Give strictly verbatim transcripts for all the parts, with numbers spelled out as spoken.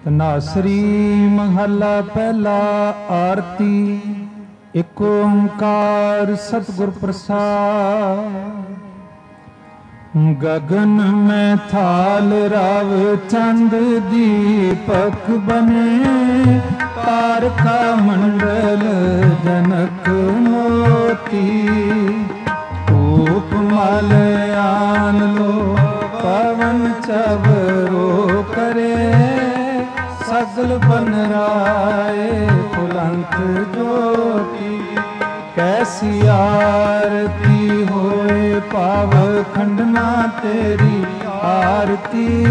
ਧਨਾਸਰੀ ਮਹੱਲਾ ਪਹਿਲਾ। ਆਰਤੀ ਇਕ ਓੰਕਾਰ ਸਤਿਗੁਰ ਪ੍ਰਸਾਦਿ। ਗਗਨ ਮੈਂ ਥਾਲ ਰਵ ਚੰਦ ਦੀਪਕ ਬਨੇ, ਤਾਰਕਾ ਮੰਡਲ ਜਨਕ ਮੋਤੀ। ਧੂਪ ਮਲ ਆਨ ਲੋ ਪਵਨ ਚਵਰੋ ਕਰੇ, ਸਗਲ ਬਨ ਰਾਏ ਫੁਲੰਤ ਜੋਤੀ। ਕੈਸੀ ਆਰਤੀ ਹੋਏ ਪਾਵ ਖੰਡਨਾ ਤੇਰੀ ਆਰਤੀ,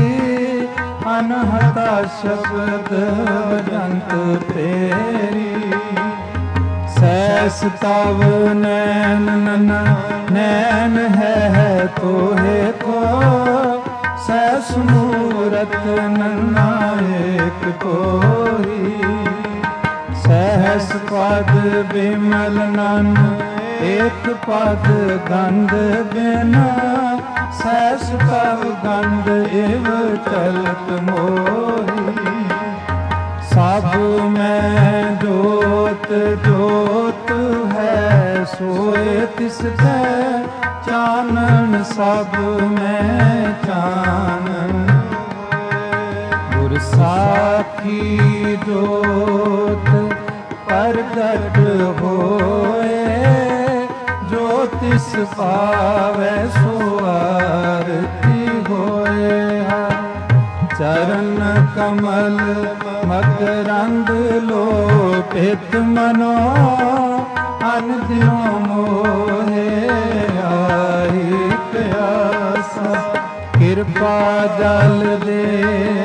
ਅਨਹਤਾ ਸ਼ਬਦ ਬਜੰਤ ਤੇਰੀ। ਸੈਸ ਤਵ ਨੈਣ ਨਨ ਨੈਣ ਹੈ ਤੋਹੇ ਕੋ, ਸੈਸ ਮੂਰਤ ਨੰਨਾ ਏਕ ਕੋਈ। ਸਹਿਸ ਪਦ ਬਿਮਲ ਨਨ ਏਕ ਪਦ ਗੰਧ ਬਿਨ, ਸਹਿਸ ਪਵ ਗੰਧ ਇਵ ਚਲਤ ਮੋਹੀ। ਸਭ ਮੈਂ ਜੋਤ ਜੋਤ ਹੈ ਸੋਏ ਤਿਸ ਤੈ, ਚਾਨਣ ਸਭ ਮੈਂ ਚਾਨਣ। ਗੁਰ ਸਾਖੀ ਜੋਤ ਪ੍ਰਗਟ ਹੋਏ, ਜੋ ਤਿਸ ਪਾਵੈ ਸੋ ਆਰਤੀ ਹੋਏ। ਚਰਨ ਕਮਲ ਮਕਰੰਦ ਲੋਪਿਤ ਮਨੋ, ਅਨ ਦਿਨੋ ਮੋਹੇ ਆਈ ਪਿਆਸਾ। ਕਿਰਪਾ ਜਲ ਦੇ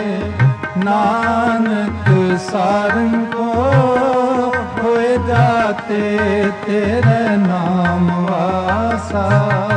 ਨਾਨਕ ਸਾਰੰਗ ਕੋ, ਹੋਏ ਜਾਤੇ ਤੇਰੇ ਨਾਮ ਵਾਸਾ।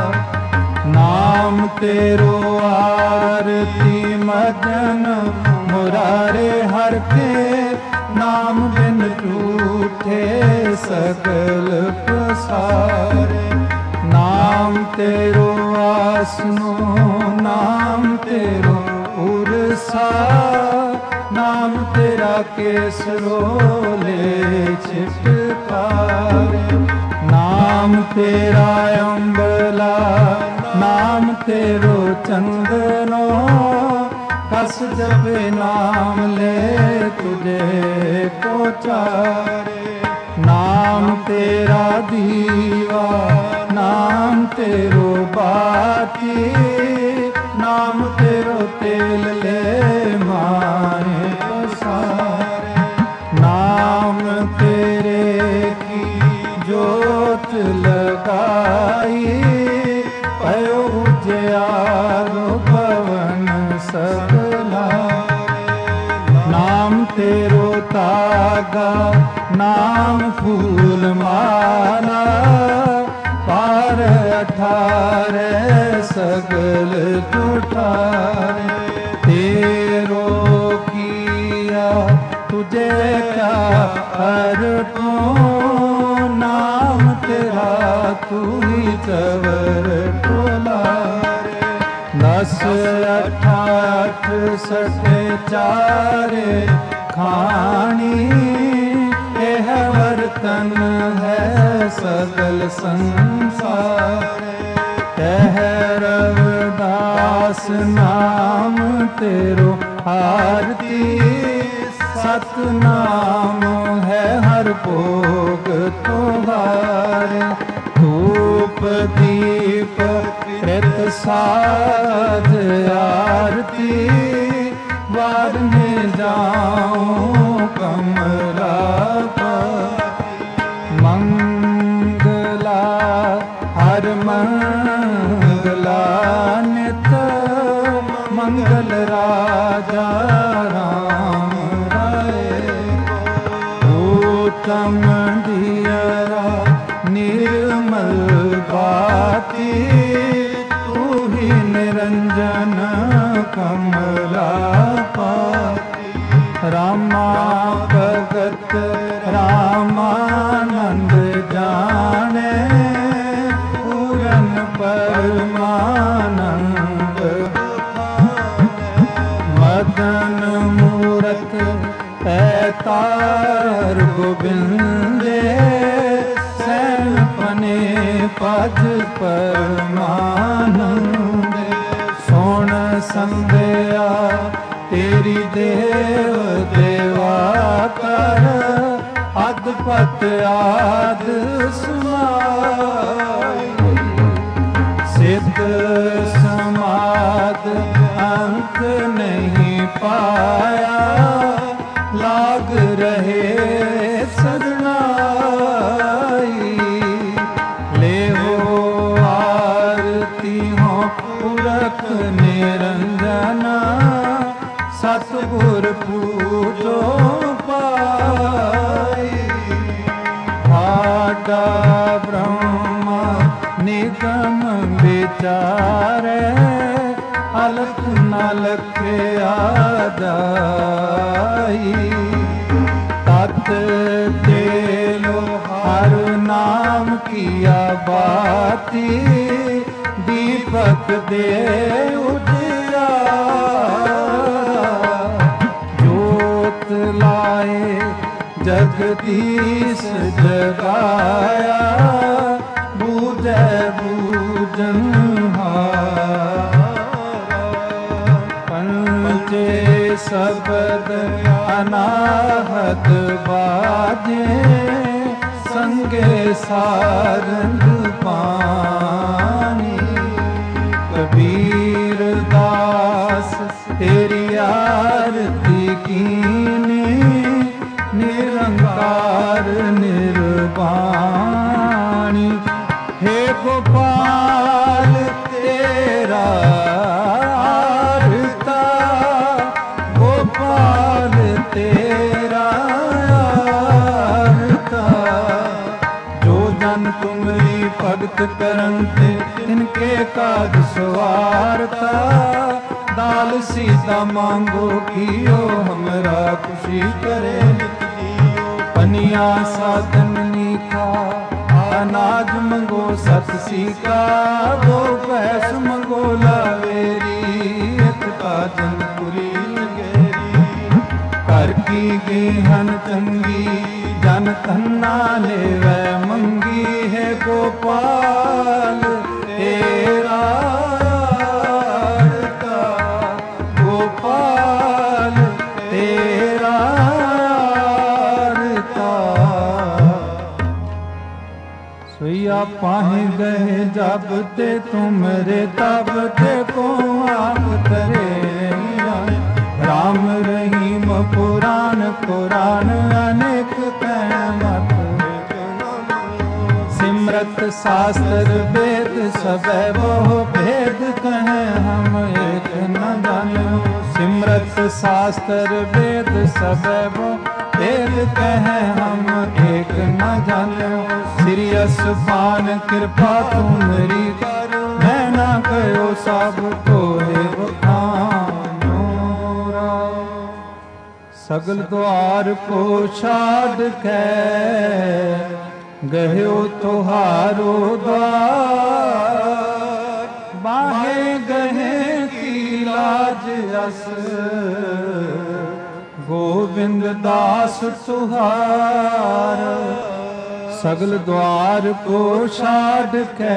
ਨਾਮ ਤੇਰੋ ਆਰਤੀ ਮਜਨ ਮੁਰਾਰੇ ਹਰਿ ਕੇ, ਨਾਮ ਬਿਨ ਝੂਠੇ ਸਗਲ ਪ੍ਰਸਾਰੇ। ਨਾਮ ਤੇਰੋ ਆਸਨੋ ਨਾਮ ਤੇਰੋ ਉਰਸਾ, ਨਾਮ ਤੇਰਾ ਕੇਸਰੋ ਲੈ ਛਿਟਕਾਰੇ। ਨਾਮ ਤੇਰਾ ਅੰਬਲਾ ਨਾਮ ਤੇਰੋ ਚੰਦਨੋ, ਕਸ ਜਪੇ ਨਾਮ ਲੈ ਤੁਝੇ ਕੋ ਚਾਰੇ। ਨਾਮ ਤੇਰਾ ਦੀਵਾ ਨਾਮ ਤੇਰੋ ਬਾਤੀ, ਨਾਮ ਤੇਰੋ ਤੇਲ ਲੈ ਮਾਰੇ ਪਸਾਰੇ। ਨਾਮ ਤੇਰੇ ਕੀ ਜੋਤ ਲਗਾਈ, ਪਇਓ ਉਜਿਆਰੋ ਪਵਨ ਸਗਲਾ। ਨਾਮ ਤੇਰੋ ਤਾਗਾ ਨਾਮ ਫੂਲ ਮਾਲਾ, ਪਾਰ ਅਠਾਰੇ ਸਗਲ ਜੁਠਾਰੇ। ਤੇਰੋ ਕੀਆ ਤੁਝੇ ਕਾ ਅਰਪੋ, ਨਾਮ ਤੇਰਾ ਤੂ ਹੀ ਚਵਰ ਟੋਲਾਰੇ। ਦਸ ਅਠਾਠ ਸਠ ਚਾਰੇ ਖਾਣੀ, ਇਹ ਵਰਤਨ ਹੈ ਸਗਲ ਸੰਸਾਰੇ। ਕਹਿ ਰਵਿਦਾਸ ਨਾਮ ਤੇਰੋ ਆਰਤੀ, ਸਤਨਾਮ ਹੈ ਹਰ ਭੋਗ ਤੁਹਾਰੇ। ਧੂਪ ਦੀਪ ਕ੍ਰਿਤ ਸਾਧ ਆਰਤੀ, ਵਾਰਨੇ ਜਾਉ ਕਮਲਾ ਪਾਤੀ। ਮੰਗਲਾ ਹਰ ਮੰਗਲਾ ਨਿਤ, ਮੰਗਲ ਰਾਜਾ ਰਾਮ ਰਾਏ। ਊਤਮ ਦੀਅਰਾ ਨਿਰਮਲ ਬਾਤੀ, ਤੂ ਹੀ ਨਿਰੰਜਨ ਕਮਲਾ ਪਾਤੀ। ਰਾਮਾ ਭਗਤ ਰਾਮਾਨੰਦ ਜਾਣੇ, ਪੂਰਨ ਪਰਮਾਨੰਦ। ਮਦਨ ਮੂਰਤ ਭਜ ਪਰਮਾਨੰਦ ਸੋਣ ਸੰਧਿਆ ਤੇਰੀ ਦੇਵ ਦੇਵਾ ਕਰ ਅਦਪਤ ਆਦ ਸਮਾਈ ਸਿੱਧ ਸਮਾਦ ਅੰਤ ਨਹੀਂ ਪਾਇਆ ਲਾਗ ਰਹੇ ਸਰਨਾਈ ਲੇਵੋ ਆਰਤੀ ਹੋ ਪੁਰਖ ਨਿਰੰਜਨਾ ਸਤਿਗੁਰ ਪੂਜੋ ਪਾਈ ਆਡਾ ਬ੍ਰਹਮਾ ਨਿਗਮ ਵਿਚਾਰੇ ਅਲਖ ਨ ਲਖਿਆ ਜਾਈ ਤਤ ਤੇਲੋ ਹਰ ਨਾਮ ਕੀਆ ਬਾਤੀ ਦੀਪਕ ਦੇ ਉਜਿਆਰਾ ਜੋਤ ਲਾਏ ਜਗਦੀਸ਼ ਜਗਾਇਆ ਬੂਝੈ ਬੂਝਨਹਾਰਾ ਪੰਚੇ ਸ਼ਬਦ ਅਨਾਹਤ ਬਾਜੇ ਸੰਗੇ ਸਾਰੰਗ ਪਾਣੀ ਕਬੀਰ ਦਾਸ ਤੇਰੀ ਆਰਤੀ ਕੀਨੀ ਨਿਰੰਕਾਰ ਨਿਰਵਾਣੀ हे गोपाल तेरा आरता गोपाल तेरा आरता जो जन तुमरी भगत करन ते तिनके काज सवारता दाल सीता मांगो कियो हमरा खुशी करे नित जियो पनिया साधन नीका अनाज मंगो सत सीका गो पैस मंगो लावेरी एक काजन पुरी लगेरी कर की गेहन चंगी जन कन्ना लेवै मंगी है गोपाल तेरा आरता गोपाल तेरा आरता सोया पाहे गए जब ते तुमरे तब ते को आप करे राम रहीम पुराण पुराण अनेक कहमत सिमरत शास्त्र वेद सब बहु भेद कहे हम एक न जानो सिमरत शास्त्र वेद सब बहु भेद कहे हम एक न जानो श्री असपान कृपा तुमरी मैं ना कहो सब कोहे बखानो सगल द्वार को छाड़ के गयो तुहारो द्वार बाहे गहे की लाज अस गोविंद दास तुहार सगल द्वार को छाड़ के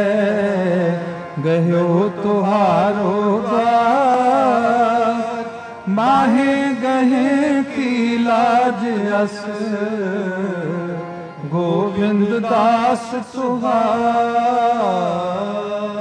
गयो तुहारो द्वार माहे गहे की लाज अस गोविंद दास तुहार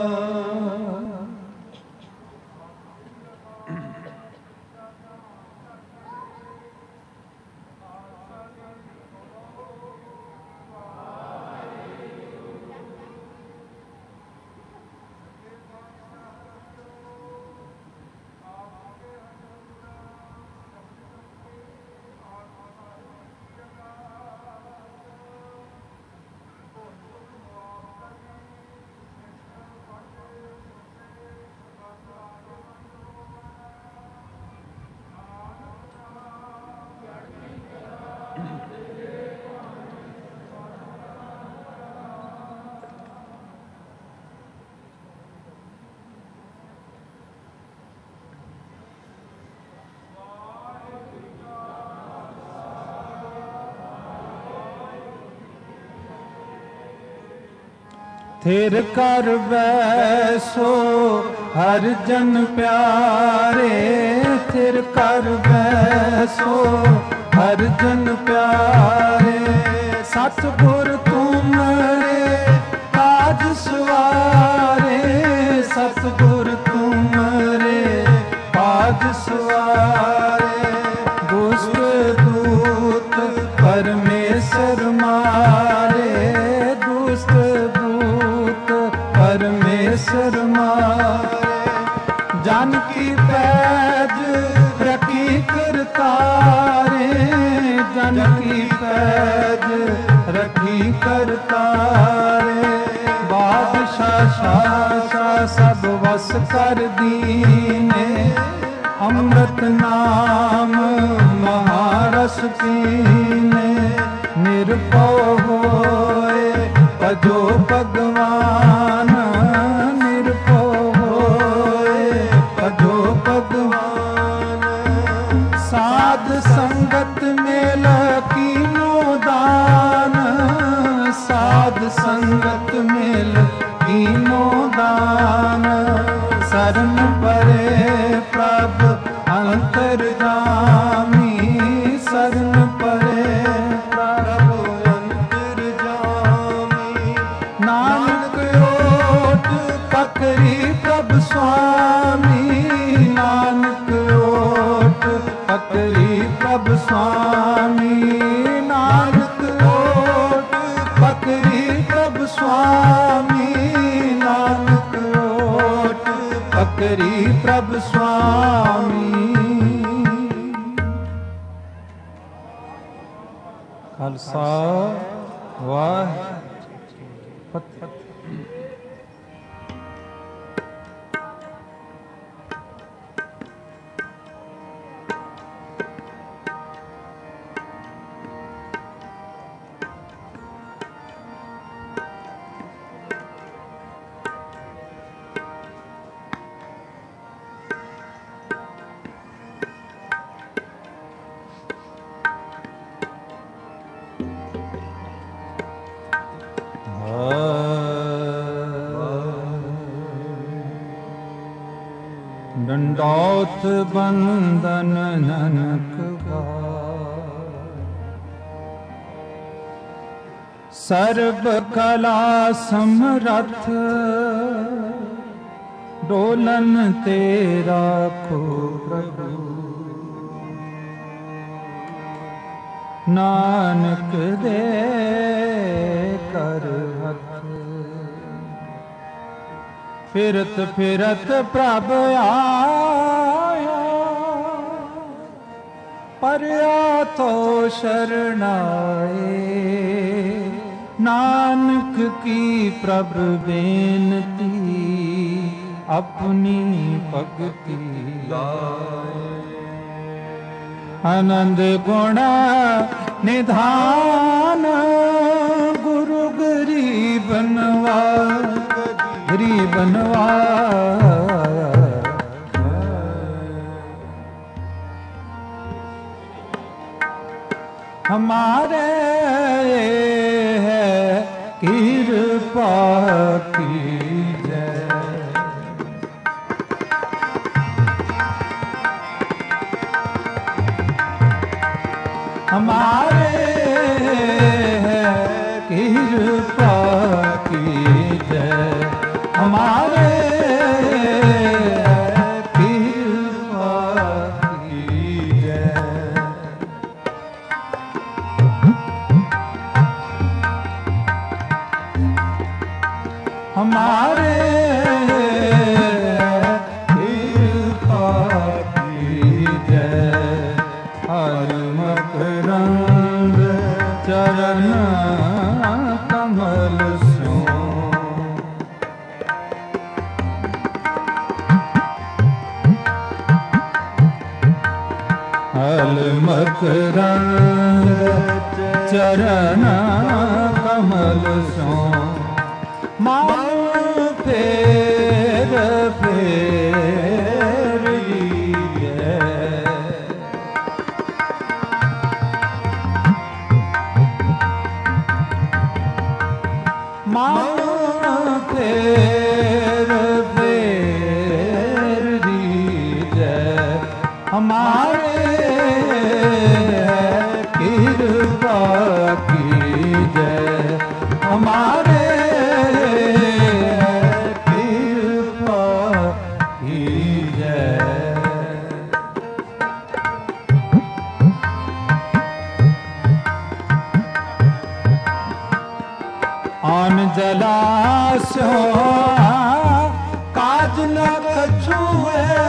थिर कर बैसो हर जन प्यारे, थिर कर बैसो हर जन प्यारे। सतगुर तुमरे काज सवारे, सतगुर तुमरे काज सवारे। दुष्ट दूत परमेश्वर मारे, दुष्ट दूत परमेश्वर मारे। जन की पैज रखी करतारे, जन की पैज रखी करतारे। बादशाह शाह सब वस कर दीने, अमृत नाम महारस पीने। निरपौ होए भजो भगवान, निरपौ होए भजो भगवान। साध संगत मेल कीनो दान, साध संगत मेल कीनो दान। शरण परे प्रभ अंतर्यामी, शरण परे प्रभु अंतर्यामी। नानक ओट पकड़ी प्रभु स्वामी, नानक ओट पकड़ी प्रभु स्वामी। नानक ओट पकड़ी प्रभु स्वामी, नानक ओट पकड़ी प्रभु स्वामी। खालसा वाहिगुरू। दंडौत बंदन ननक सर्व कला समरथ, डोलन तेरा को प्रभु। नानक दे कर हथ, फिरत फिरत प्रभ आया। परया तो शरणाए, नानक की प्रभ बेनती। अपनी भगति गाए, आनंद गुण निधान। गुरु गरीब नवाज, गरीब नवाज। हमारे है कृपा कीजय। हमारे है कृपा कीजय, हमारे कृपा कीजय। हमारे कृपा कीजय। हर मकरंद चरण कमल सो, हल मकरंद चरण कमल सो। मान फेर फेर लीजै, मान फेर फेर रीझै हमारे कृपा कीजै हमारे कृपा कीजै। आन जलाशयों काज न कछु है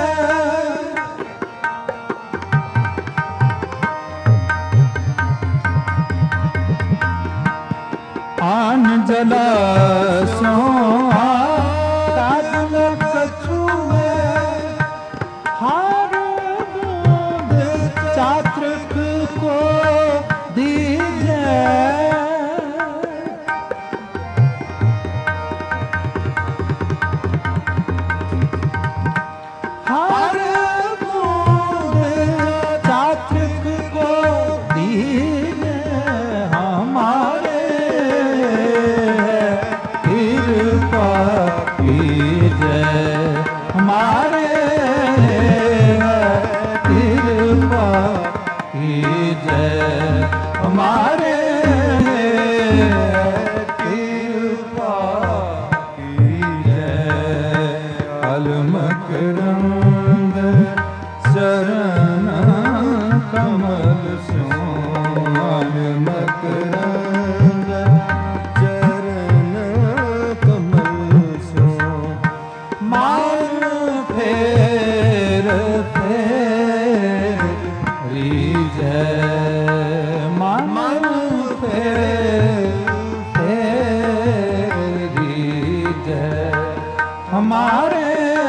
आन जलाशयों काज न कछु है हर बूंद चातृक को दीजै हर बूंद चातृक को दीजै हमारे कृपा कीजै हमारे कृपा कीजै हमारे कृपा कीजै। अलमकरंद शरण कमल सो अलमकरंद चरण कमल सो मान फेर फेर रीझै मान फेर फेर रीझै हमारे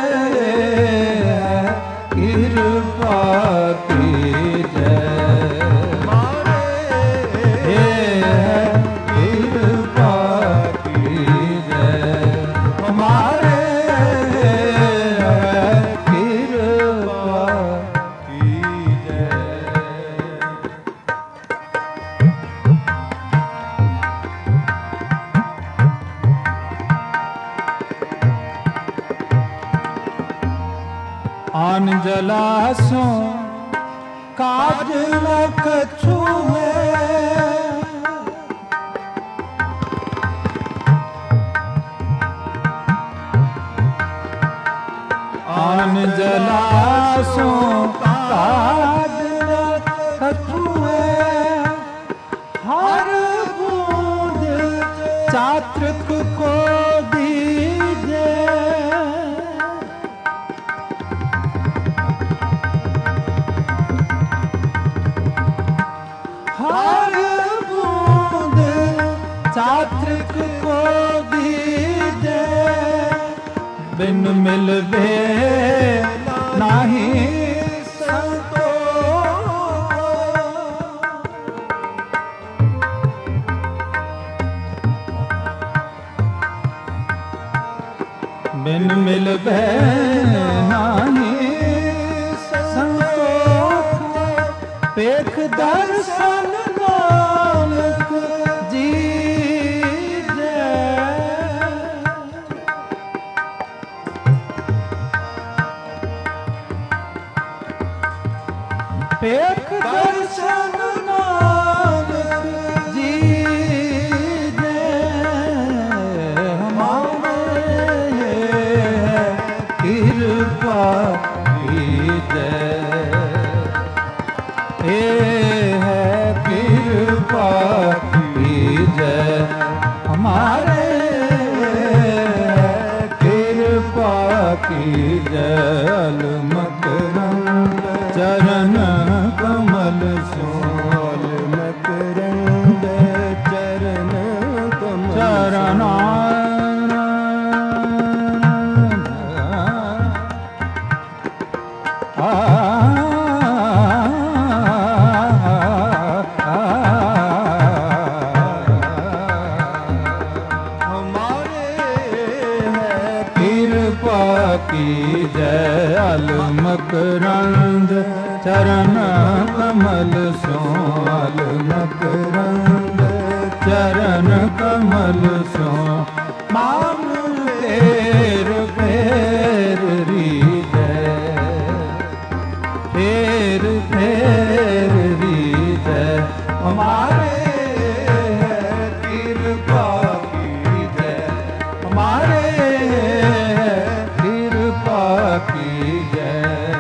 कृपा कीजै कृपा कीजै हमारे कृपा कीजै। आन जलाशयों काज न कछु है आन जलाशयों काज न कछु है हर बूंद चातृक को दीजै हर बूंद चातृक को दीजै बिन मिलबे नाही बिन मिलबे नाही संतोष पेख दर्शन नानक जीजै पेख दर्शन नानक जीजै हमारे कृपा कीजै हे है कृपा कीजै हमारे कृपा कीजै। अलमकरंद चरण कमल सो अलमकरंद चरण कमल चरण कीजै अलमकरंद चरण कमल सो अलमकरंद चरण कमल सो मान हमारे कृपा कीजय।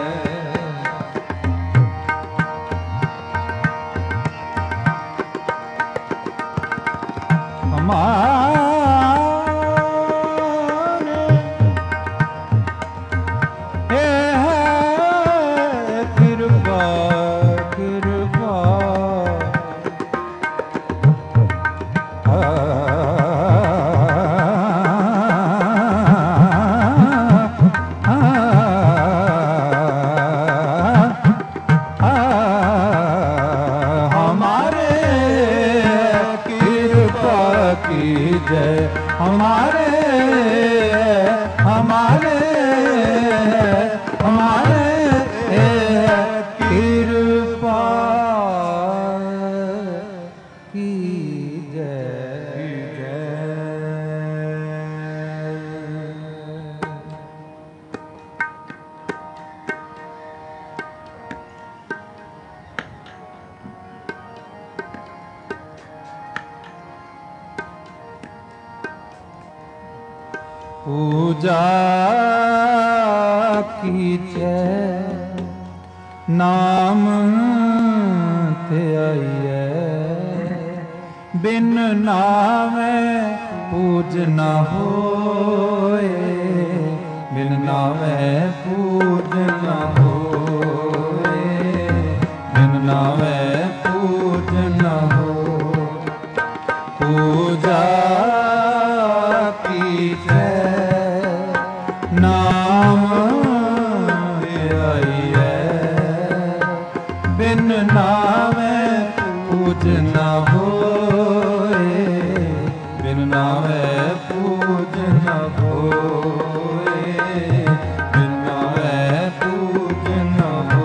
हमारे हमारे हमारे कृपा की जय। पूजा कीजै नाम ते आइए, बिन नामे पूज न होए, बिन नामे पूज न होए, बिन नामे पूज न हो। पूजा कीजै नाम आइए, बिन नामे पूज न होए, बिन नामे पूज न होए, बिन नामे पूज न हो।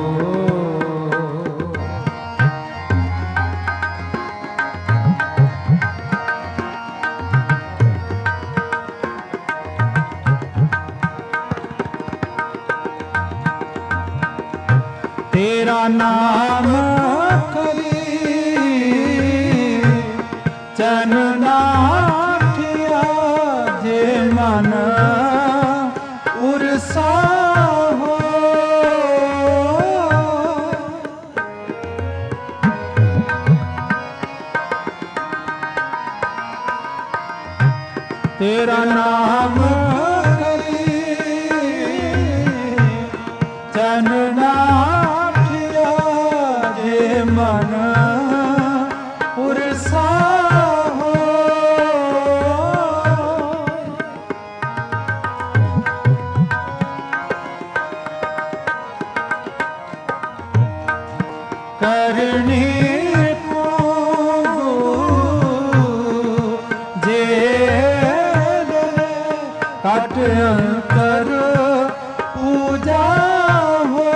तेरा नाम करी चननाठिया, जे मन उरसा हो। तेरा नाम करी चनना मन उरसा हो। करनी को जे कट अंतर पूजा हो।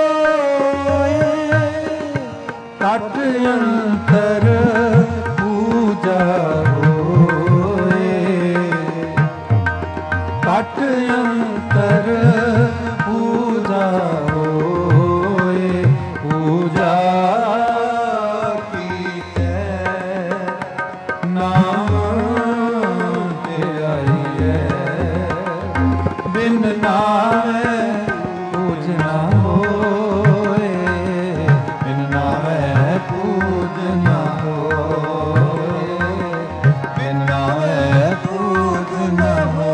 कट अंतर पूजा होए, कट अंतर पूजा होए। पूजा कीजै नाम ते आइए, बिन नामे पूज न होए, बिन नामे पूज न होए, बिन नामे पूज न हो।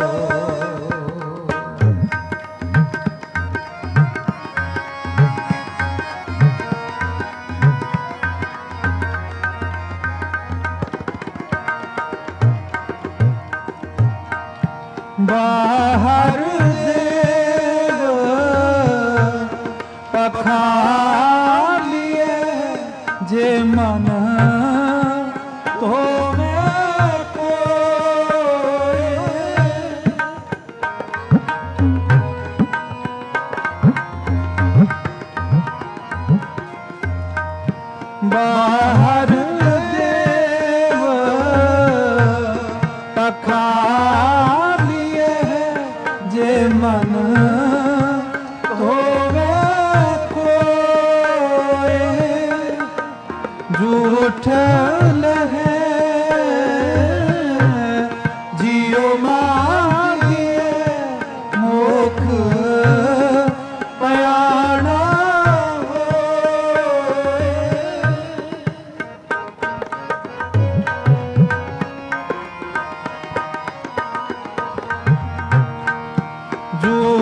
बाहर देव पखालिए, जे मन तो मैं कोय। बाहर देव पखालिए, जे मन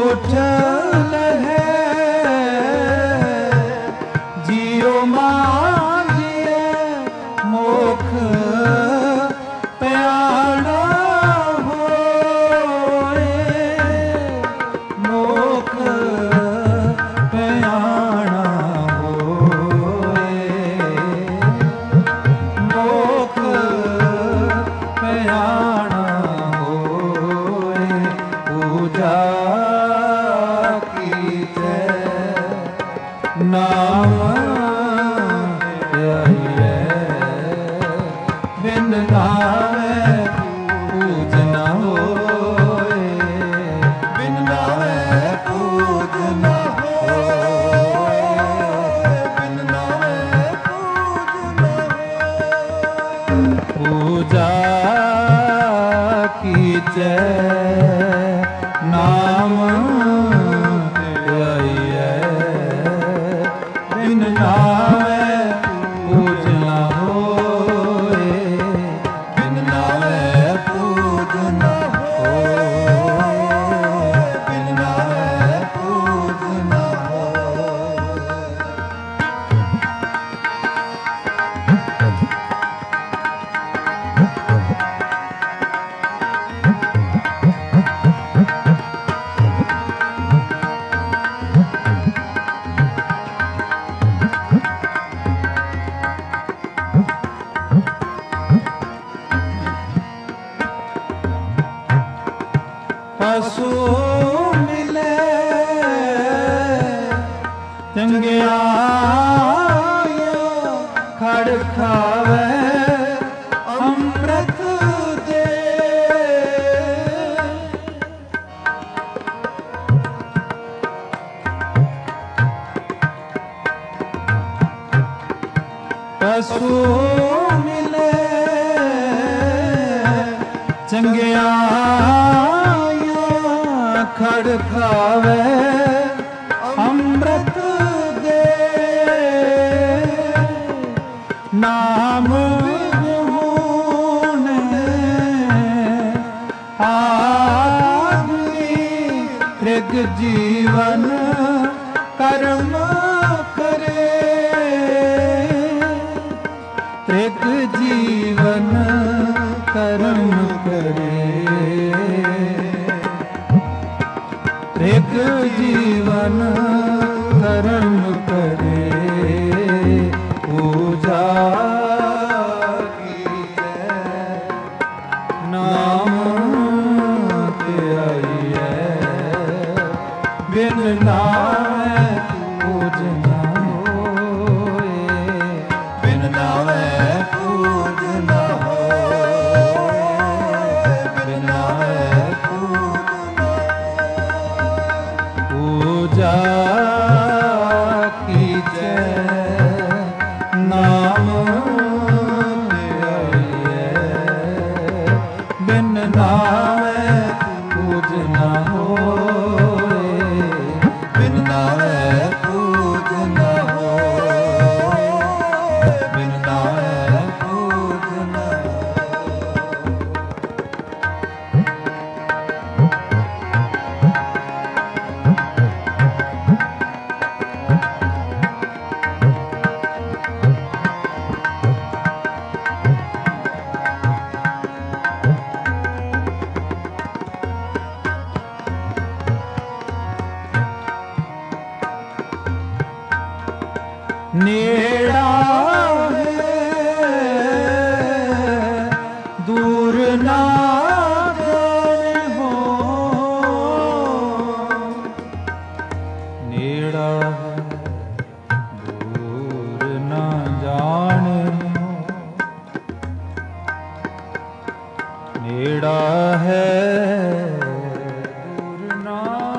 ਝੂਠ ਲਹੈ ਜੀਉ ਮਾਂਗਿਐ ਮੋਖ ਪਿਆਣਾ ਹੋਏ ਮੋਖ ਪਿਆਣਾ ਹੋਏ ਮੋਖ ਪਿਆਣਾ ਹੋਏ ਪੂਜਾ ਕੀਤੇ ਨਾਮ ਧਿਆਈਐ ਬਿਨ ਨਾਮੈ ਪੂਜ ਨ ਹੋਏ ਬਿਨ ਨਾਮੈ ਪੂਜ ਨ ਹੋਏ ਬਿਨ ਨਾਮੈ ਪੂਜ ਨ ਹੋਏ ਪੂਜਾ ਕੀਜੈ ਨਾਮ ਧਿਆਈਐ ਬਿਨ ਨਾਮੈ ਪੂਜ ਨ ਹੋਏ ਬਿਨ ਨਾਮੈ ਪੂਜ ਨ ਹੋਏ ਬਿਨ ਨਾਮੈ ਪੂਜ ਨ ਹੋਏ ਪਸੂ ਮਿਲੇ ਚੰਗਿਆਈਆਂ ਖੜ ਖਾਵੇ ਅੰਮ੍ਰਿਤ ਦੇ ਪਸੂ ਮਿਲੇ ਚੰਗਿਆਈਆਂ ਖੜ ਖਾਵੇ ਅੰਮ੍ਰਿਤ ਦੇ ਨਾਮ ਵਿਹੂਣ ਆਦਮੀ ਤ੍ਰਿਗ ਜੀਵਨ ਕਰਮ ਕਰੇ ਤ੍ਰਿਗ ਜੀਵਨ ਕਰਮ ਕਰੇ ਤ੍ਰਿਗ ਜੀਵਨ ਕਰਮ ਕਰੇ ਪੂਜਾ ਕੀਜੈ ਨਾਮ ਧਿਆਈਐ ਬਿਨ ਨਾਮੈ ਪੂਜ ਨ ਹੋਏ ਬਿਨ ਨਾਮੈ ਪੂਜ ਨ ਹੋਏ ਬਿਨ ਨਾਮੈ ਪੂਜ ਨ ਪੂਜਾ ਕੀਜੈ ਨਾਮ ਧਿਆਈਐ ਬਿਨ ਨਾਮੈ ਪੂਜ ਨ ਹੋਏ ਬਿਨ ਨਾਮੈ ਪੂਜ ਨ ਹੋਏ ਬਿਨ ਨਾਮੈ ਪੂਜ ਨ ਨੇੜਾ ਹੈ ਦੂਰ ਨਾ ਜਾਣੇ ਹੋ ਨੇੜਾ ਹੈ ਦੂਰ ਨਾ ਜਾਣੇ ਹੋ ਨੇੜਾ ਹੈ ਦੂਰ ਨਾ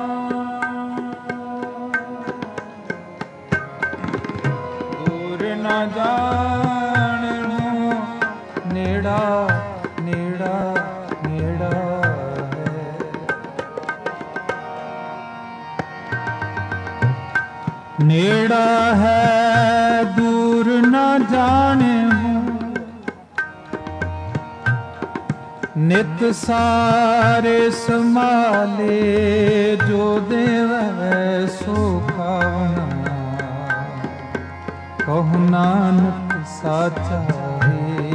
ਨਾ ਜਾਣੋ ਨੇੜਾ ਨੇੜਾ ਨੇੜਾ ਹੈ ਨੇੜਾ ਹੈ ਦੂਰ ਨਾ ਜਾਣੋ ਨਿਤ ਸਾਰੇ ਸੰਭਾਲੇ ਜੋ ਦੇਵੈ ਸੋ ਖਾਵਨਾ ਕਹੁ ਨਾਨਕ ਸਾਚਾ ਹੈ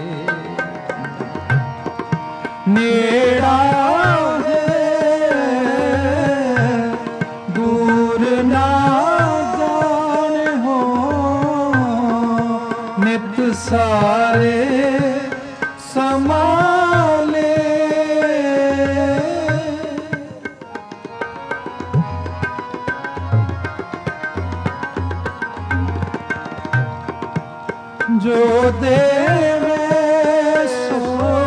ਨੇੜਾ ਹੈ ਦੂਰ ਨਾ ਜਾਣੇ ਹੋ ਨਿਤ ਸਾਰੇ ਸੰਭਾਲੇ ਜੋ ਦੇਵੇ ਸੋ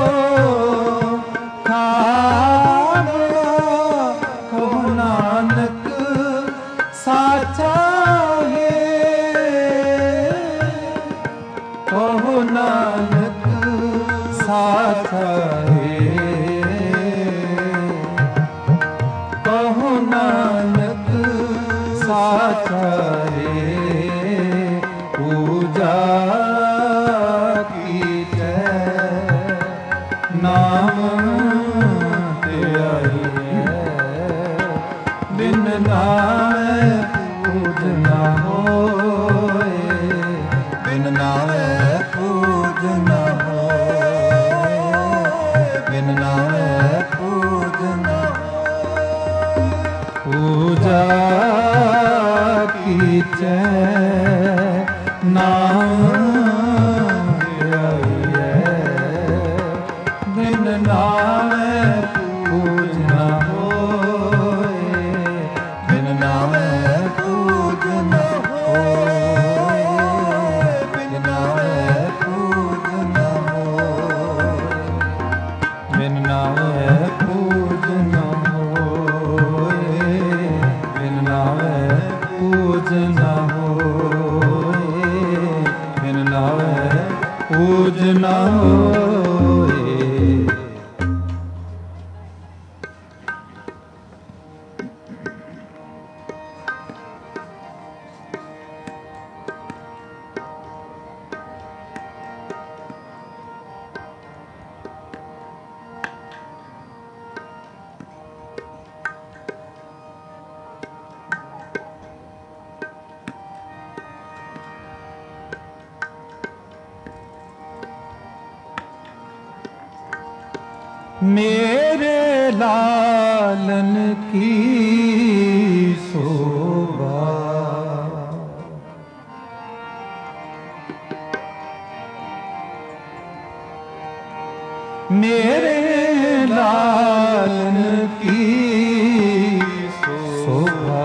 ਖਾਵੋ ਕਹੁ ਨਾਨਕ ਸਾਚਾ ਹੈ ਕਹੁ ਨਾਨਕ ਸਾਚਾ ਹੈ ਕਹੁ ਨਾਨਕ ਸਾਚਾ ਹੈ ਪੂਜਾ ਨਾਮ ਧਿਆਈ ਬਿਨ ਨਾਮੈ ਪੂਜ ਨਾ ਹੋਏ ਬਿਨ ਨਾਮੈ ਪੂਜ ਨਾ ਹੋਏ ਬਿਨ ਨਾਮੈ ਪੂਜ ਨਾ ਪੂਜਾ ਕੀਚੈ ਨਾਮ ਨਾਮੈ ਪੂਜ ਨਾ ਹੋਏ ਬਿਨ ਨਾਮੈ ਪੂਜ ਨਾ ਹੋਏ ਬਿਨ ਨਾਮੈ ਪੂਜ ਨਾ ਹੋਏ ਬਿਨ ਨਾਮੈ ਪੂਜ ਨਾ ਹੋਏ ਬਿਨ ਨਾਮੈ ਪੂਜ ਨਾ ਹੋਏ ਬਿਨ ਨਾਮੈ ਪੂਜ ਨਾ ਹੋਏ। मेरे लालन की शोभा मेरे लालन की शोभा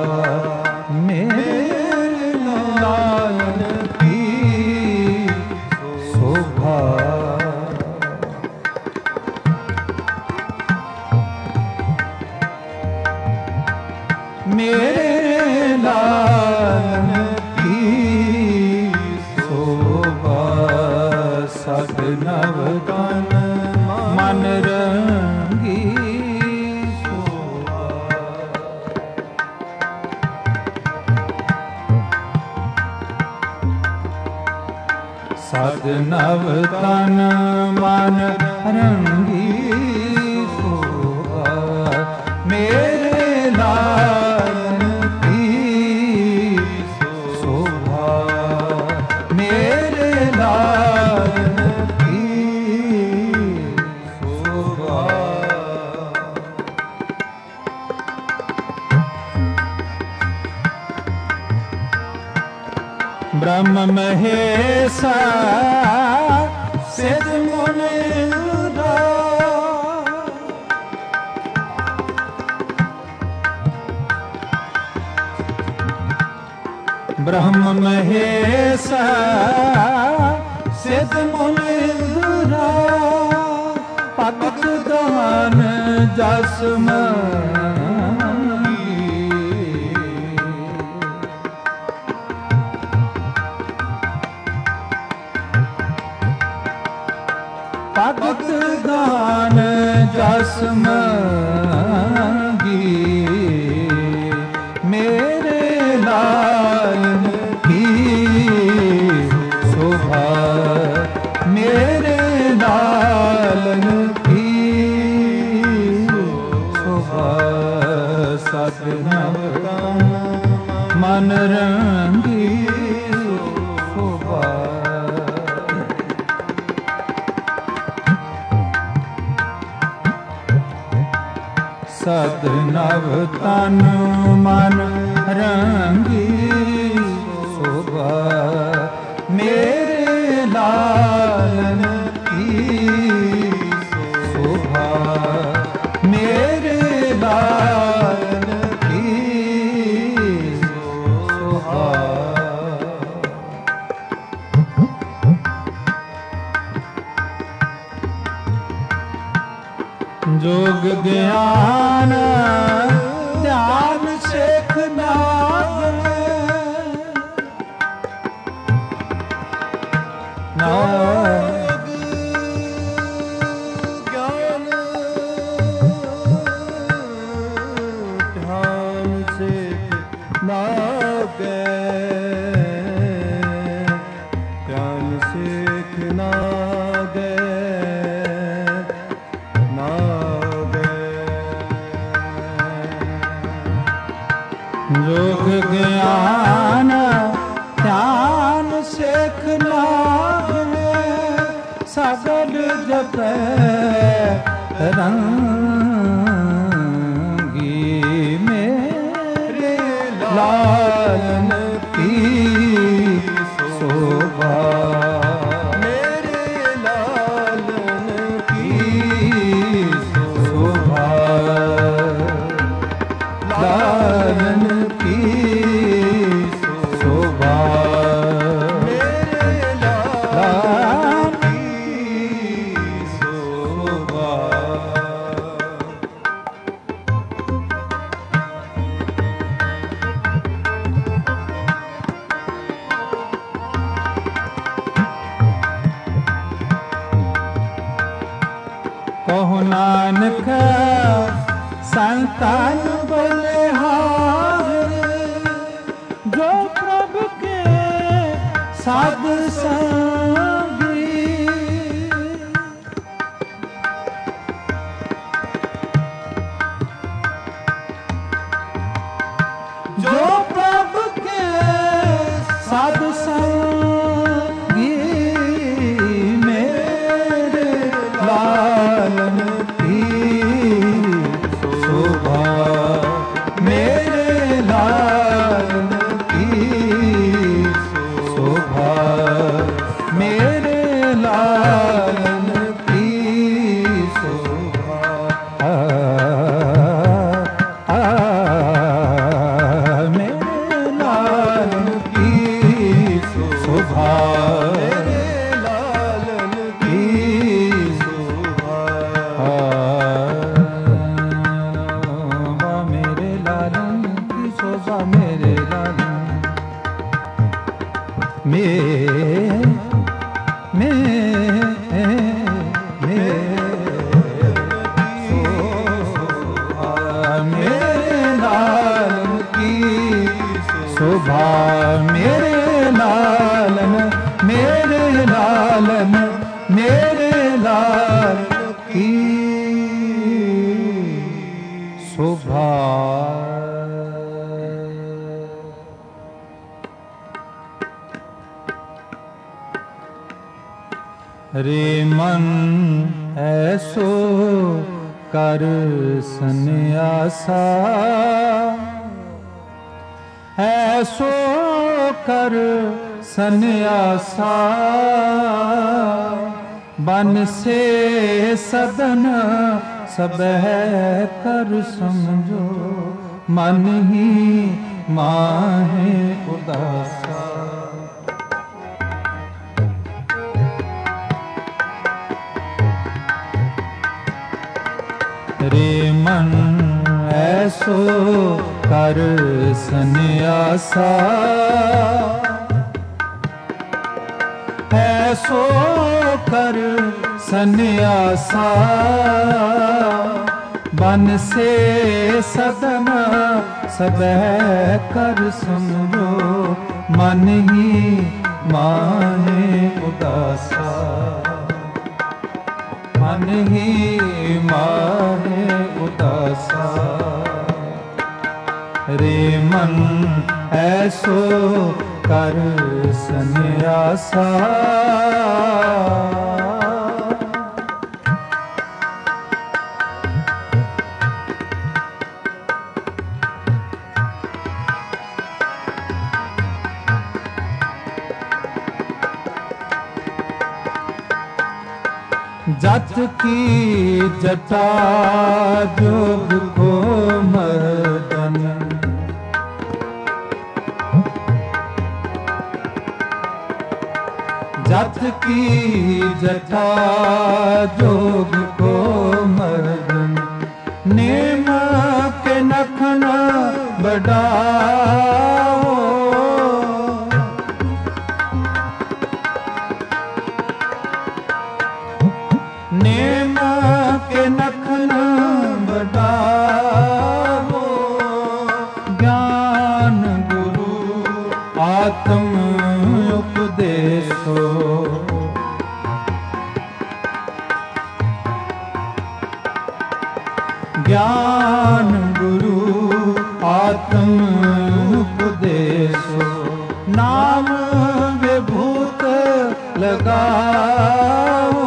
मेरे लालन की शोभा मेरे लालन की शोभा सद नव तन मन रंगी शोभा सद नव तन मन रंगी शोभा मेरे लालन की शोभा मेरे लालन की शोभा ब्रह्म महेश सिद्ध मुनि ब्रह्म महेश सिद्ध मुनि भगत दान जस भगत दान जस मंगी मेरे लालन की शोभा मेरे लालन की सदनव तन मन रंगी शोभा। सदनव तन मन रंगी शोभा मेरे लालन की शोभा मेरे लालन की शोभा। जोग ज्ञान ध्यान सीखना नाग ज्ञान ध्यान सीखना ध्यान सीखना जोग ज्ञान ध्यान सीखना सगल जपै रंगी मेरे लालन की शोभा मेरे लालन की शोभा लालन की शोभा मेरे लालन की शोभा। कहो नानक संतान बलिहार जो प्रभु के साध संगी जो प्रभु के साध संगी मेरे लालन की शोभा मेरे लालन की शोभा मेरे लालन की शोभा। आ, आ, मेरे लालन की शोभा मेरे लालन की शोभा। मेरे लालन की शोभा मेरे लालन में में मेरे लालन की शोभा मेरे लालन मेरे लालन मेरे लालन की शोभा। रे मन ऐसो कर सन्यासा ऐसो कर सन्यासा बन से सदन सब कर समझो मन ही माहे उदासा। रे मन ऐसो कर सन्यासा ऐसो कर सन्यासा बन से सदन सब कर समझो मन ही माने उदासा मन ही माने उदासा। रे मन ऐसो कर सन्यासा। जत की जटा जोग को मर्दन, जत की जटा जोग को मर्दन, नेम के नखन बढ़ाओ, नेम के नखन बढ़ाओ, ज्ञान गुरु आत्म उपदेशो, ज्ञान गुरु आत्म उपदेशो, नाम विभूत लगाओ,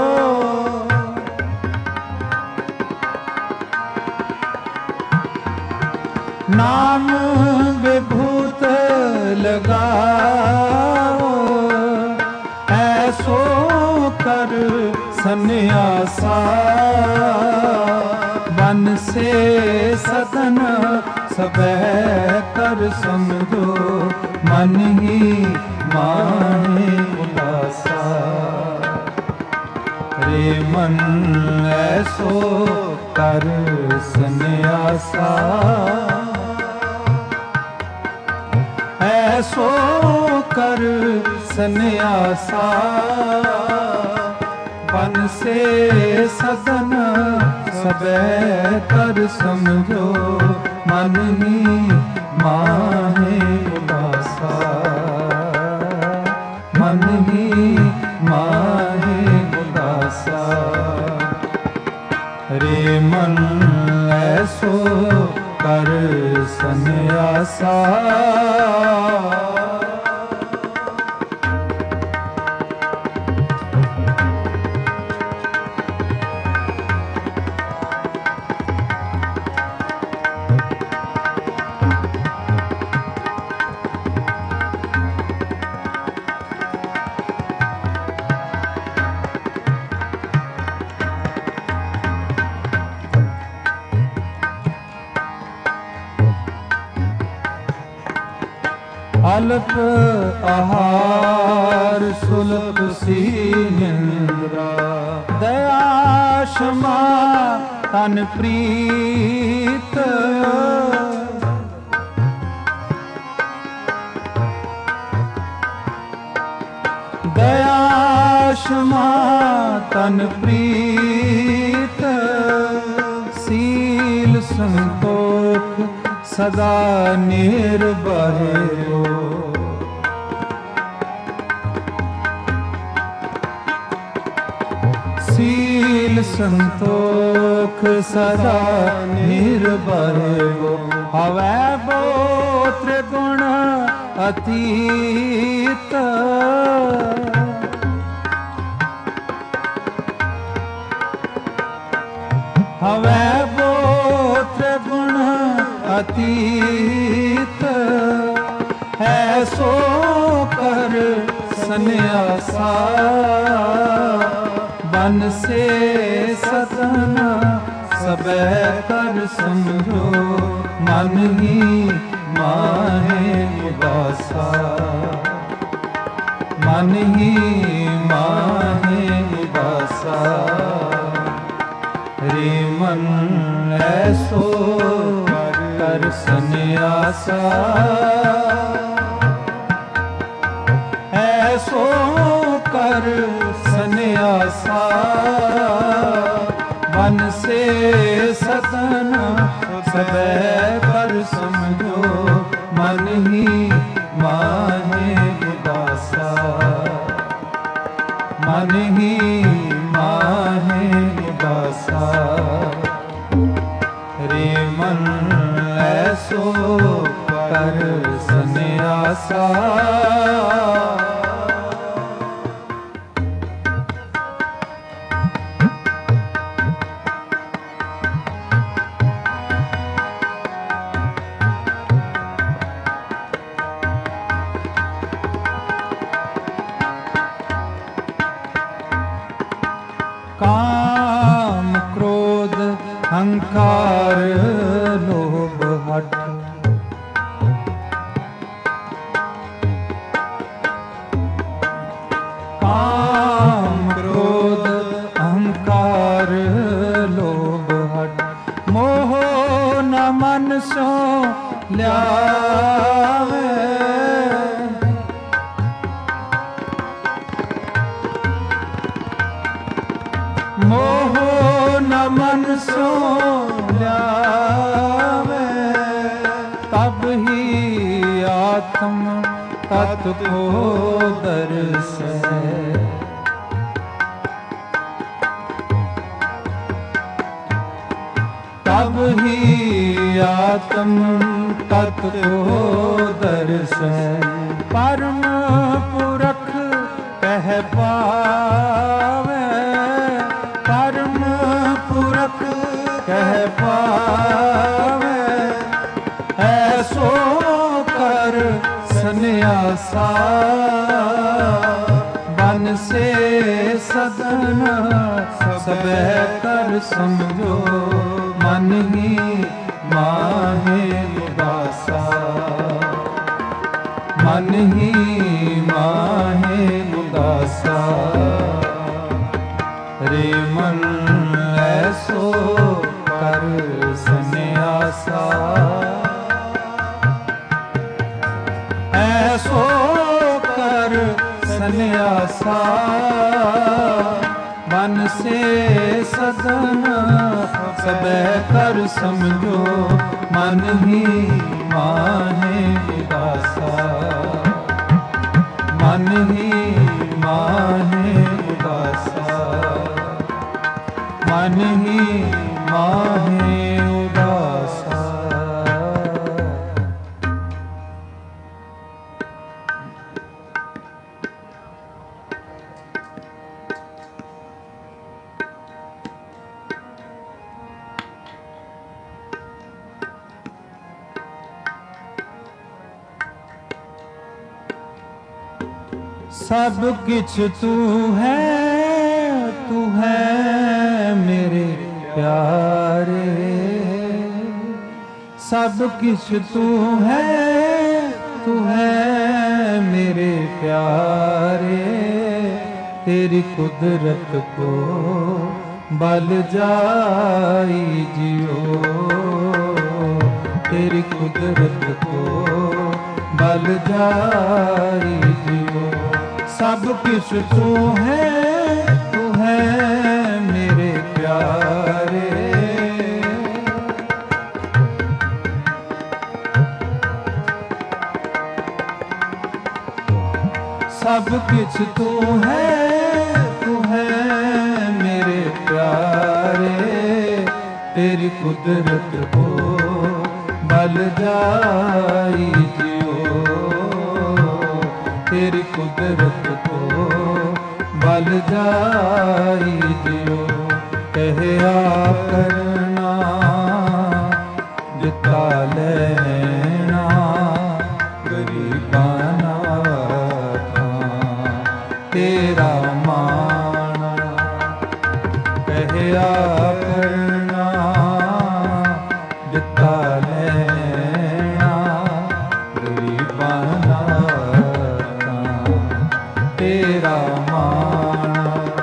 नाम विभूत लगाओ, ऐसो कर सन्यासा, बन से सदन सबे कर समझो, मन ही माने उदासा। रे मन ऐसो कर सन्यासा, ऐसो कर सन्यासा, बन से सदन सबे कर समझो, मन ही माने उदासा, मन ही माने उदासा। रे मन ऐसो कर सन्यासा, अल्प आहार सुलभ सी निंद्रा, दया क्षमा तन प्रीत, दया क्षमा तन प्रीत, सील संतोष सदा निर्भय हो, सील संतोख सदा निर्भय हो, हवै बोत्र गुण अतीत, हवै बोत्र गुण अतीत, ऐसो कर सन्यासा, बन से सदन सबे कर समझो, मन ही माहे उदासा, मन ही माहे उदासा। रे मन ऐसो कर सन्यासा, ऐसो कर सन्यासा, बन से सदन सबे कर समझो, मन ही माहे उदासा, मन ही माहे उदासा। रे मन ऐसो उदासा। काम क्रोध अहंकार लोभ हठ, काम क्रोध अहंकार लोभ हठ, मोह न मन सो ल्यावे। मोह न मन सो ल्यावे, तब ही आत्म तत् को दर्शै। तब ही आत्म तत् को दर्शै, परम पुरख कह पावे। परम पुरख कह पावे, ऐसो कर सन्यासा। बन से सदन सबे कर समझो, मन ही माहे उदासा। मन ही माहे उदासा, रे मन ऐसो कर सन्यासा। ऐसो कर सन्यासा, मन से सदन सबे कर समझो, मन ही माहे उदासा। मन ही माहे उदासा, मन ही माहे उदासा। सब किछ तू है, तू है मेरे प्यारे। सब किछ तू है, तू है मेरे प्यारे। तेरी कुदरत को बल जाई जियो, तेरी कुदरत को बल जाई जियो। सब किछ तू है, तू है मेरे प्यारे। सब किछ तू है, तू है मेरे प्यारे। तेरी कुदरत को बल जाई जियो, तेरी कुदरत को बल जाई जियो। कहया करना दिता लेना, गरीबाना तेरा माना। कहया करना दिता लेना, गरीबाना तेरा माना।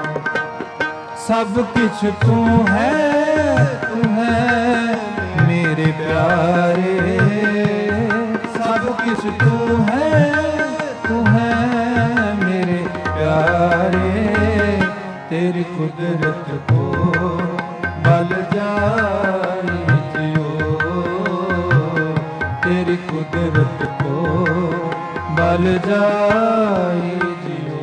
सब किछ तू है, तू है मेरे प्यारे। सब किछ तू है, तू है मेरे प्यारे। तेरी कुदरत को बल जाई जियो, तेरी कुदरत को बल जाई जियो।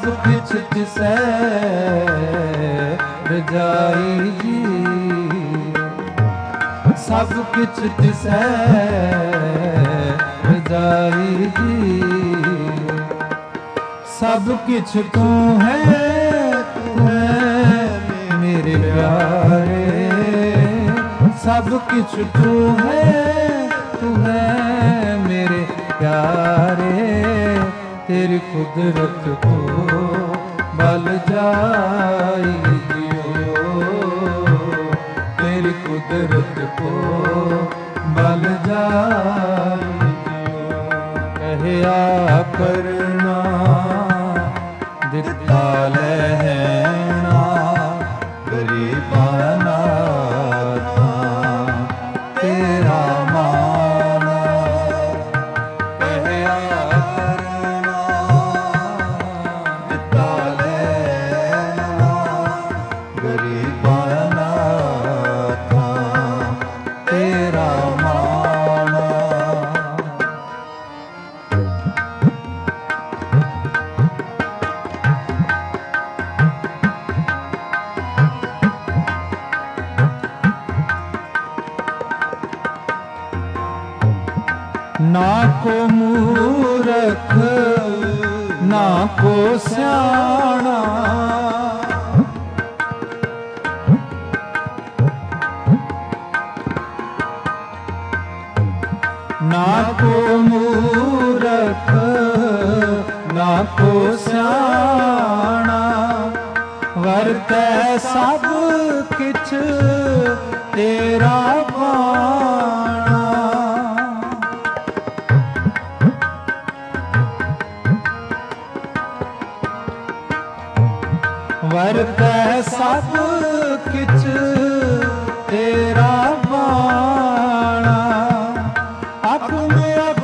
किछ तिसै रजाई जी, सब किछ तिसै रजाई जी। सब किछ तू है, तू है मेरे प्यारे, सब किछ तू है, तू है मेरे प्यारे। तेरी कुदरत को बल जाई जियो, तेरी कुदरत को बल जाई जियो। कहया करना दिता लहना, गरीबां नाथा तेरा माना। कहया करना दिता लहना, गरीबां नाथा तेरा माना। ना को मूरख ना को स्याणा, ना को मूरख ना को स्याणा। वरतै सब किछ तेरा बाणा। वरतै सब किछ तेरा बाणा। अपने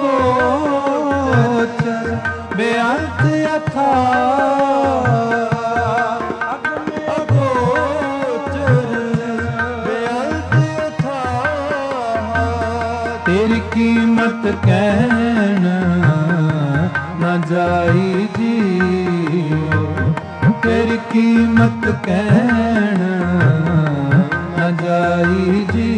अगोचर बेअंत अथाह, अपने अगोचर बेअंत अथाह। तेरी कीमत कहन न जाई जियो, तेरी कीमत कहन न जाई जी।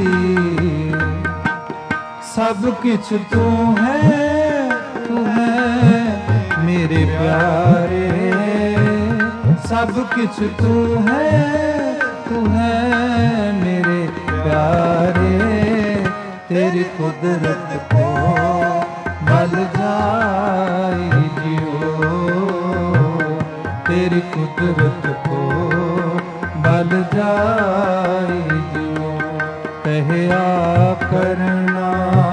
सब किछ तू है, तू है मेरे प्यारे, सब किछ तू है, तू है मेरे प्यारे। तेरी कुदरत को बल जाई जियो, तेरी कुदरत को बल जाई जियो। कहया करना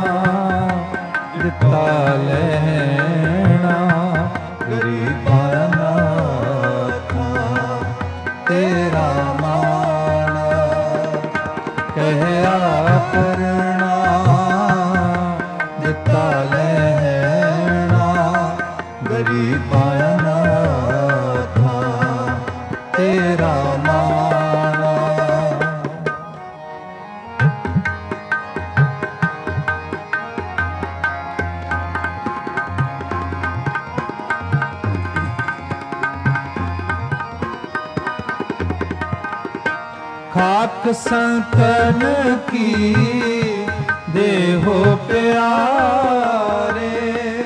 दिता लहना, गरीबां नाथा तेरा माना। कहया करना दिता लहना, गरीबां नाथा तेरा माना। खाक संतन की देहो प्यारे,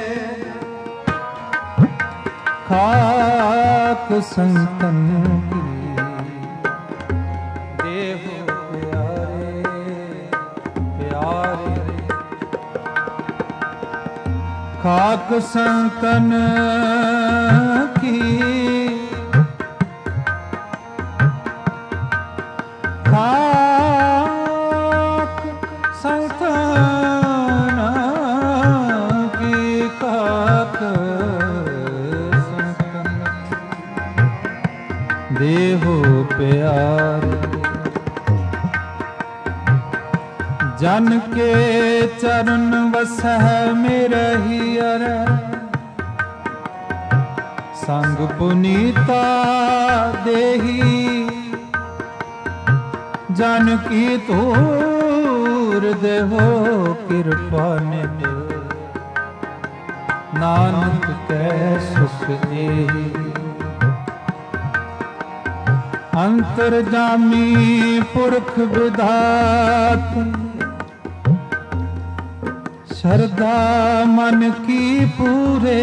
खाक संतन की देहो प्यारे प्यारे। खाक संतन की खाक संतन की, खाक संतन देहो प्यारे। जन के चरण वसह मेरे हियर, संग पुनीता देही। जन की तूर देहो कृपा निध, नानक कै सुख देही। अंतर्जामी पुरख विधात, श्रद्धा मन की पूरे,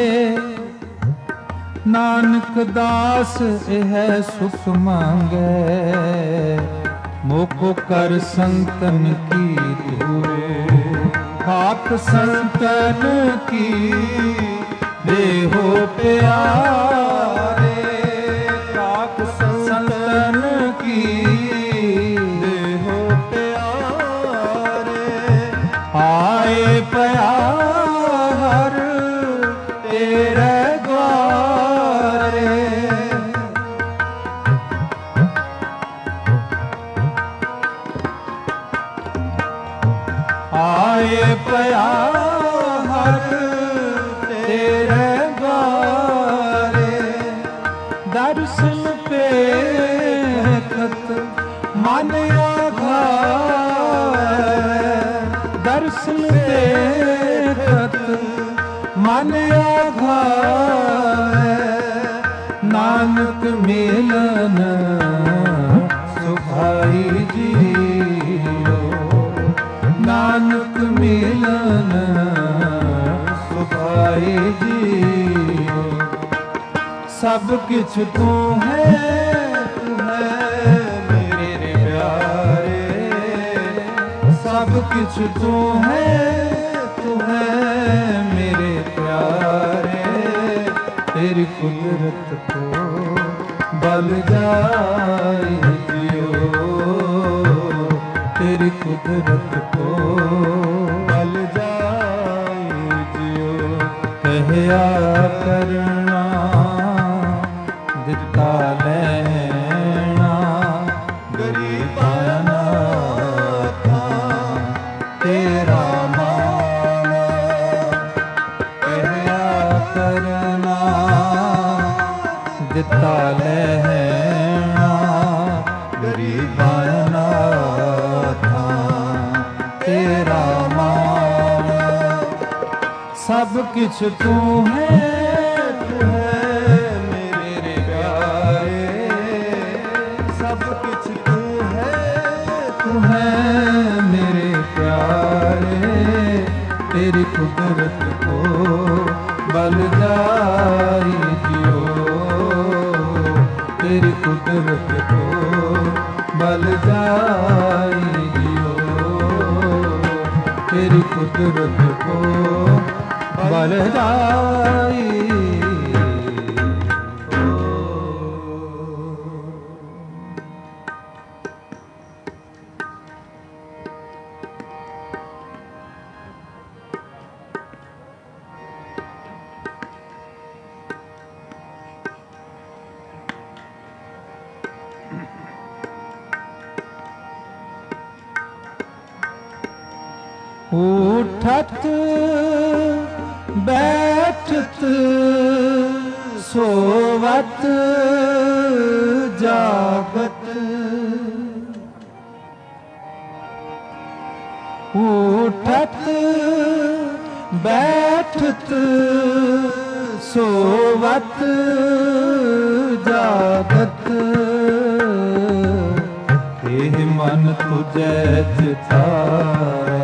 नानक दास यह सुख मांगे, मोको कर संतन की धूरे। हाथ संतन की देहो प्यारे, हाथ संतन की देहो प्यारे। आए प्यार तेरे द्वारे, आए प्यार तेरे द्वारे। दर्शन पे खत मन आघाए, दर्शन पे खत मन आघाए। नानक मिलन सुखाई जियो, नानक मिलन सुखाई जियो। सब किछ तू है, तू है मेरे प्यारे, सब किछ तू है, तू है मेरे प्यारे। तेरी कुदरत को बल जाए जियो, तेरी कुदरत को बल जाए जियो। कहया करना दिता लेना, गरीबां नाथा तेरा माना। कहया करना दिता लेना, गरीबां नाथा तेरा माना। सब किछ तू है, तू है मेरे प्यारे, सब किछ तू है, तू है मेरे प्यारे। तेरी कुदरत को बल जाए जियो, तेरी कुदरत को बल जाए जियो, तेरी कुदरत को बल जाए। उठत बैठत सोवत जागत, उठत बैठत सोवत जागत। एह मन तुझे चितारे,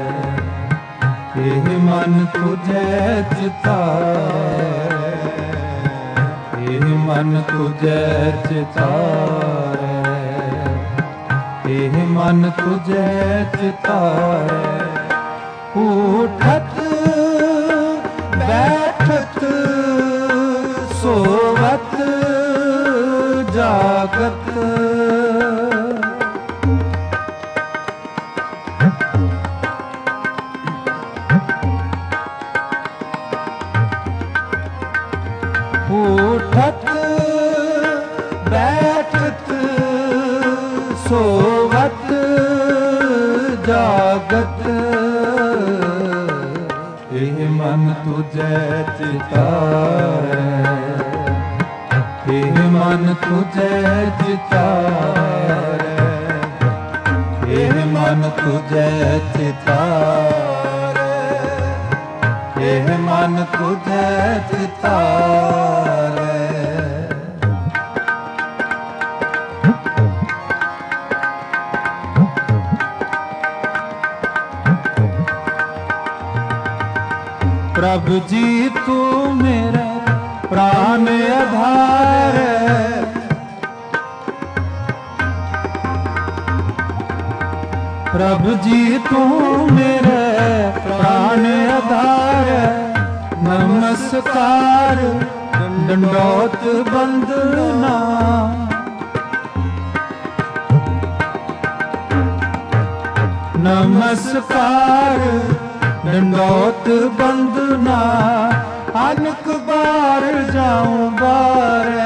एह मन तुझे चितारे, एह मन तुझे चितारे, एह मन तुझे चितारे। उठत बैठत सोवत जागत। उठत बैठत सोवत जागत। एह मन तुझे चितारे, एह मन तुझे चितारे, एह मन तुझे चितारे, एह मन तुझे चितारे। प्रभु जी तू मेरा प्राण आधार है। प्रभु जी तू मेरे प्राण आधार है। नमस्कार दंडोत बंदना, नमस्कार दंडोत बंदना। अनक बार जाऊं बारे,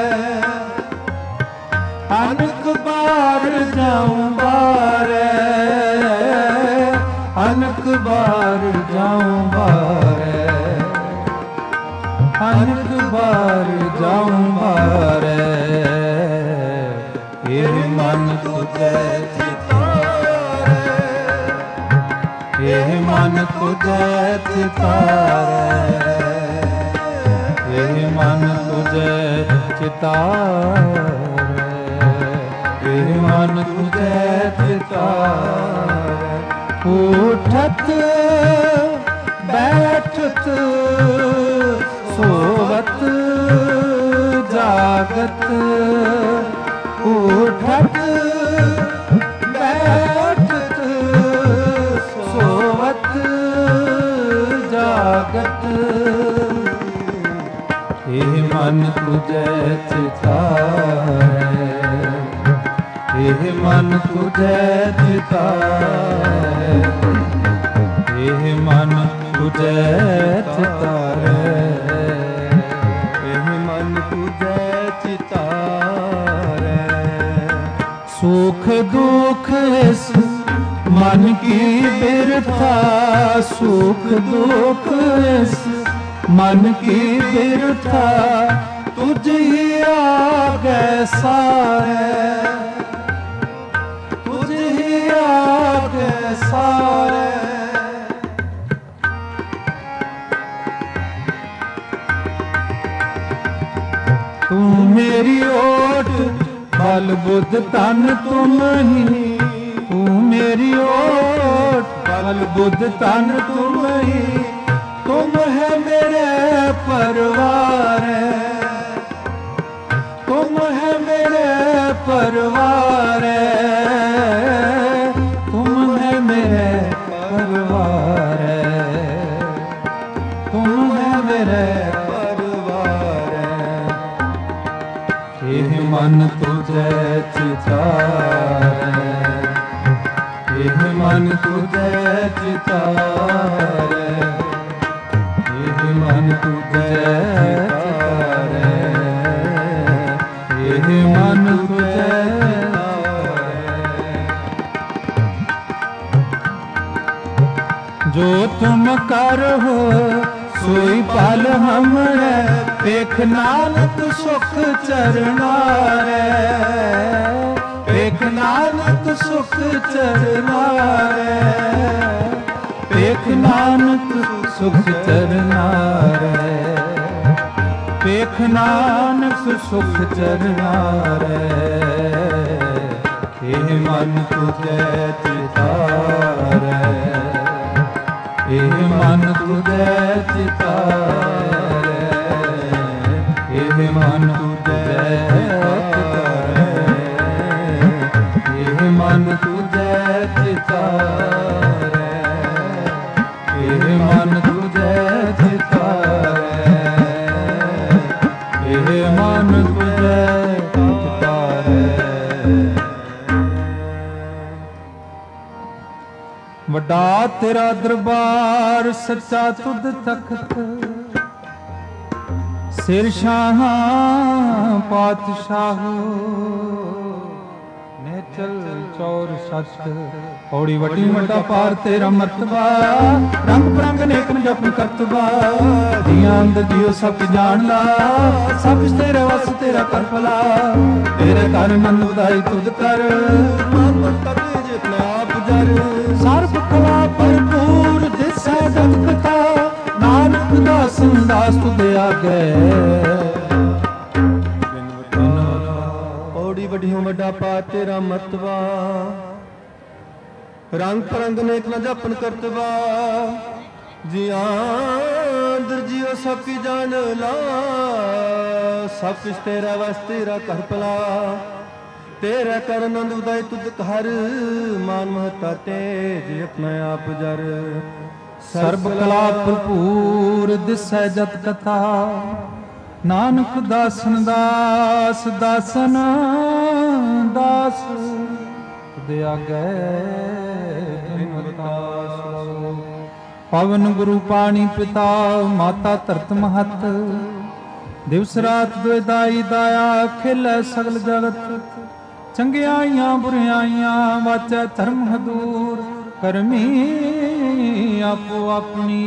अनक बार जाऊं बारे, अनक बार जाऊं बारे, अनक बार जाऊं बारे। ये मन तुझे चितारे, ये मन तुझे चितारे, ये मन तुझे चितारे, ये मन तुझे चितारे। उठत बैठत सोवत जागत, उठत बैठत सोवत जागत। ये मन तुझे चितारे, ये मन तुझे चितारे, ये मन तुझे चितारे, ये मन तुझे चितारे। सुख दुख इस मन की बिरथा, सुख दुख इस मन की बिरथा। तुझ ही आगे सारे, तुझ ही आगे सारे। तू मेरी ओट बल बुद्ध तन तुम ही, तू मेरी ओट बल बुद्ध तन तुम ही। तुम है मेरे परिवार, तुम है मेरे परिवार, तुम है मेरे परिवार, तुम है मेरे परिवार। ये मन तुझे चितारे, ये मन तुझे चितारे, ये मन तुझे चितारे, ये मन तुझे चितारे। जो तुम करो सोई पल हमरे, देख नानक सुख चरना रे, देख नानक सुख चरना रे, देख नानक सुख चरना रे, देख नानक सुख चरना रे। ये मन तुझे चितारे, ये मन तुझे चितारे, ये मन तुझे चितारे, ये मन तुझे चितारे, ये मन तुझे चितारे, ये मन तुझे चितारे। वड्डा तेरा दरबार सच्चा तुद तख्त, सिर शाह पातशाह ने चल चौर सच। पौड़ी वड्डी वड्डा पार तेरा मर्तबा, रंग परंग नेक जपन करतबा। दियां अंद दियो सब जान ला, सब तेरे वस तेरा कर भला। तेरे कर नंद उदाई तुद कर, मन मत जितना आप जर। सर्ब कला भरपूर दिसै दखता, नानक दास दास तुदे आगे। पौड़ी वड्डियों वड्डा पार तेरा मर्तबा, रंग परंग नेक न जपन करतबा। जियां दर्जियो सब की जान ला, सब कुछ तेरा वस तेरा कर भला। तेरा कर नंद उदय तुद हर, मान महता तेज अपना आप जर। ਸਰਬ ਕਲਾ ਭਰਪੂਰ ਦਿਸੈ ਜਤ ਕਥਾ, ਨਾਨਕ ਦਾਸਨ ਦਾਸ ਦਾਸਨ ਦਾਸ ਤੁਧ ਆਗੈ ਪਵਨ ਗੁਰੂ ਪਾਣੀ ਪਿਤਾ ਮਾਤਾ ਧਰਤ ਮਹਤ, ਦਿਵਸ ਰਾਤ ਦੁਇਦਾਈ ਦਾਇਆ ਖੇਲੈ ਸਗਲ ਜਗਤ। ਚੰਗਿਆਈਆਂ ਬੁਰਿਆਈਆਂ ਵਾਚੈ ਧਰਮ ਹਦੂਰ, ਕਰਮੀ ਆਪੋ ਆਪਣੀ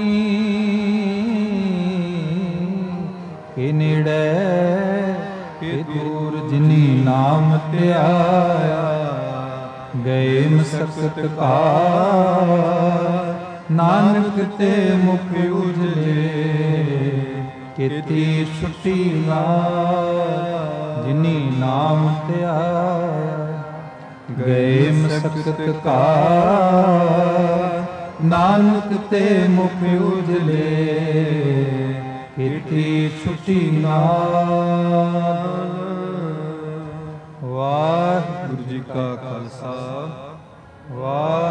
ਕੇ ਨੇੜੇ ਕੇ ਦੂਰ। ਜਿਨੀ ਨਾਮ ਧਿਆਇਆ ਗਏ ਮਸਕਤ ਕਾ, ਨਾਨਕ ਤੇ ਮੁਖ ਉਜਲੇ ਕੀਤੀ ਛੁੱਟੀ ਨਾ। ਜਿਨੀ ਨਾਮ ਧਿਆਇਆ ਗਏ ਮਸਕਤ ਕਾ, ਨਾਨਕ ਤੇ ਮੁਖ ਉਜਲੇ ਕੀਤੀ ਛੁੱਟੀ ਨਾ। ਵਾਹਿਗੁਰੂ ਜੀ ਕਾ ਖਾਲਸਾ ਵਾਹਿਗੁਰੂ